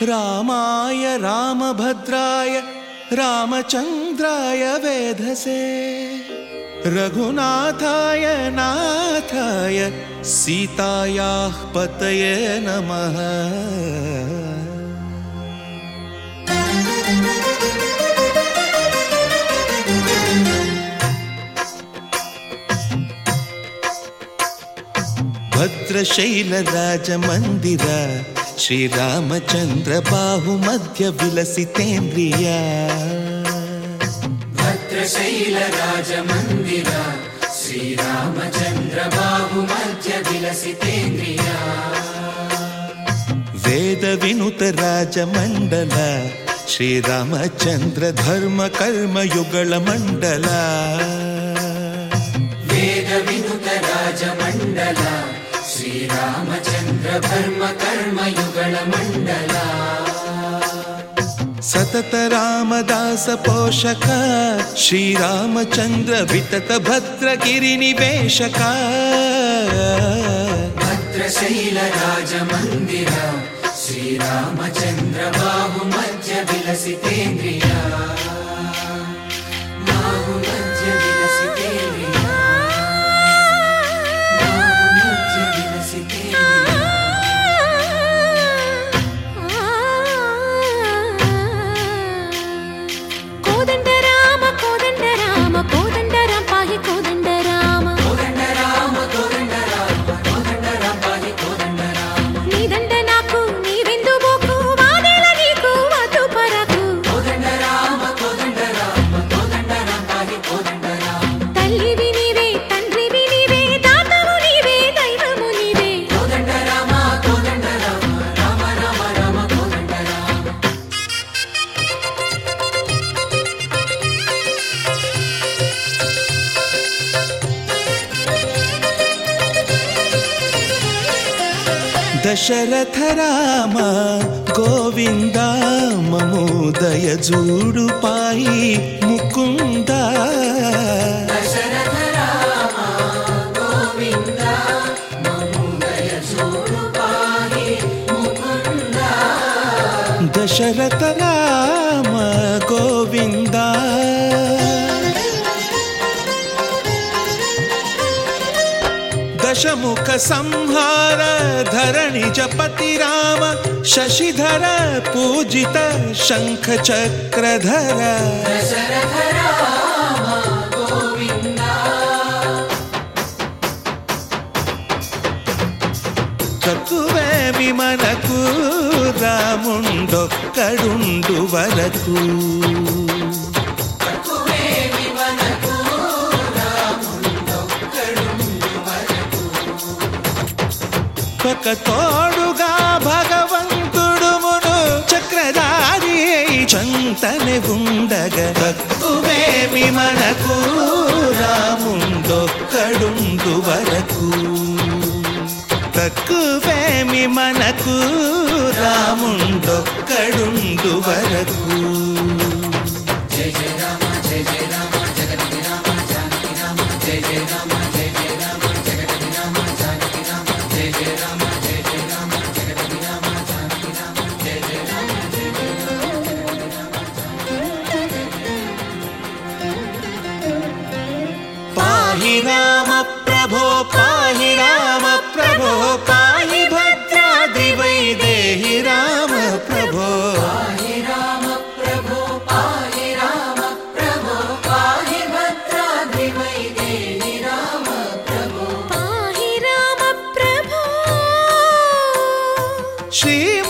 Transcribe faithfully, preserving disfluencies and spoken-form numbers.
रामाय रामभद्राय रामचन्द्राय वेधसे रघुनाथाय नाथाय सीतायाः पतये नमः। भद्रशैलराजमन्दिर श्रीरामचन्द्र बाहुमध्य विलसितेन्द्रिय भद्रशैलराजमन्दिर श्रीरामचन्द्र बाहुमध्य विलसितेन्द्रिय वेदविनुत राजमण्डल श्रीरामचन्द्र धर्म कर्म युगल मण्डल वेदविनुत राजमण्डल श्रीरामचन्द्र धर्म कर्म युगल मण्डल सतत रामदास पोषक श्रीरामचन्द्र वितत भद्रगिरि निवेशक भद्रशैलराजमन्दिर श्रीरामचन्द्र बाहुमध्य विलसितेन्द्रिय बाहुमध्य विलसितेन्द्रिय बाहुमध्य विलसितेन्द्रिय। कोदंड राम कोदंड राम कोदंड राम पाहि कोदंड राम कोदंड राम कोदंड राम कोदंड राम पाहि कोदंड राम नी దండ నాకు నీ విందు బోకు వాదేల నీకు వదు పరకు కోదండ రామ కోదండ రామ కోదండ రామ పాహి కోదండ రామ తల్లివి నీవే తండ్రివి నీవే దాతవు నీవే దైవము నీవే కోదండ రామ కోదండ రామ రామ రామ రామ కోదండ రామ। दशरथ राम गोविंद ममोदय जूडु पाहि मुकुंद दशरथ राम गोविंद ममोदय जूडु पाहि मुकुंद दशरथ राम गोविंद दशमुख संहार धरणि जपति राम शशिधर पूजित शंख चक्रधर दशरथ राम गोविंद తక్కువేమి మనకు రాముండొక్కడుండు వరకు తక్కువేమి మనకు రాముండొక్కడుండు వరకు ఒక తోడుగా భగవంతుడు మును చక్రధారి చంతనే ఉండగా తక్కువేమి మనకు రాముండొక్కడుండు వరకు తక్కువేమి మనకు రాముండొక్కడుండు వరకు। జయ జయ రామ జయ జయ రామ జగతి రామ జానకి రామ జయ జయ రామ జయ జయ రామ జగతి రామ జానకి రామ జయ జయ రామ జయ జయ రామ జగతి రామ జానకి రామ జయ జయ రామ జయ జయ రామ పాహి రామ ప్రభో పాహి రామ ప్రభో పాహి భద్రాద్రి వైదేహి రామ ప్రభో పాహి రామ ప్రభో పాహి రామ ప్రభో పాహి భద్రాద్రి వైదేహి రామ ప్రభో పాహి రామ ప్రభో శ్రీ